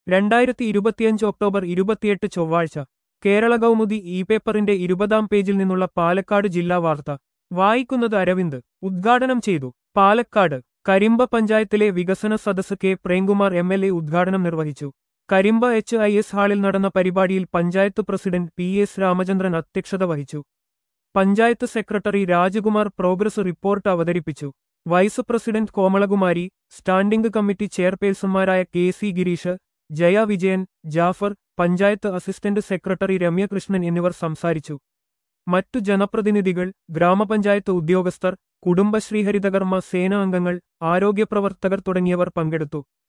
2025 October 28 ചൊവ്വാഴ്ച കേരള കൗമുദി പേപ്പറിന്റെ 20-ാം പേജിൽ നിന്നുള്ള പാലക്കാട് ജില്ലാ വാർത്ത വായിക്കുന്നത് അരവിന്ദ് ഉദ്ഘാടനം ചെയ്തു. പാലക്കാട് കരിമ്പ പഞ്ചായത്തിലെ വികസന സദസ്സ് കെ പ്രേംകുമാർ MLA ഉദ്ഘാടനം നിർവഹിച്ചു. കരിമ്പ HIS ഹാളിൽ നടന്ന പരിപാടിയിൽ പഞ്ചായത്ത് പ്രസിഡന്റ് PS രാമചന്ദ്രൻ അധ്യക്ഷത വഹിച്ചു. Panchayat secretary Rajkumar progress report അവതരിപ്പിച്ചു. Vice president Komalakumari, standing committee ചെയർപേഴ്സൺമാരായ KC Girish, Jaya Vijayan, Jafar, panchayat assistant secretary Ramyakrishnan എന്നിവർ സംസാരിച്ചു. മറ്റു ജനപ്രതിനിധികൾ, ഗ്രാമപഞ്ചായത്ത് ഉദ്യോഗസ്ഥർ, കുടുംബശ്രീ ഹരിതകർമ്മ സേന അംഗങ്ങൾ, ആരോഗ്യപ്രവർത്തകർ തുടങ്ങിയവർ പങ്കെടുത്തു.